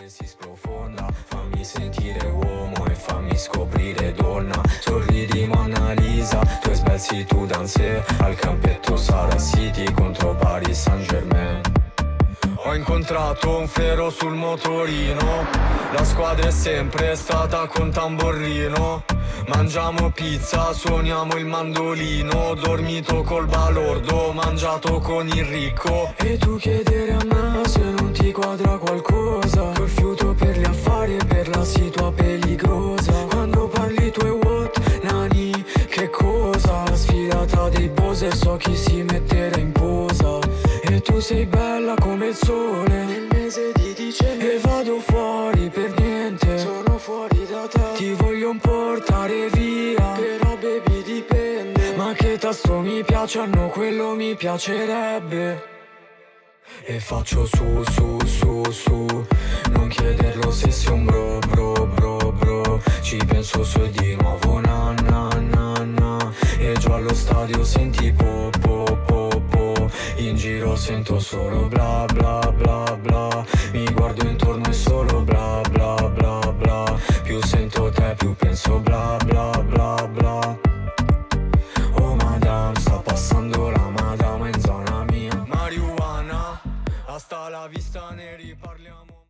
mente si sprofonda. Fammi sentire uomo e fammi scoprire donna. Sorridi Monna Lisa, tu sbelzi tu danze al campetto Sara City contro Paris Saint-Germain. Ho incontrato un fero sul motorino, la squadra è sempre stata con tamborrino. Mangiamo pizza, suoniamo il mandolino, dormito col balordo, mangiato con il ricco. E tu chiedere a me se non ti quadra qualcosa, col fiuto per gli affari e per la situa peligrosa. Quando parli tu e what, nani, che cosa? La sfilata dei Bowser, so chi si metterà in posa. E tu sei bella come il sole nel mese di dicembre. E vado fuori per niente, sono fuori da te. Ti voglio portare via, però baby dipende. Ma che tasto mi piacciono, quello mi piacerebbe. E faccio su, su, su, su. Non chiederlo se sei un bro, bro, bro, bro. Ci penso su e di nuovo na, na, na, na. E giù allo stadio senti po, po, po, po. In giro sento solo bla, bla, bla, bla. Mi guardo intorno e solo bla, bla, bla, bla. Più sento te, più penso bla, bla, bla, bla. Oh madame, sta passando la madama in zona mia. Marijuana, hasta la vista, ne riparliamo.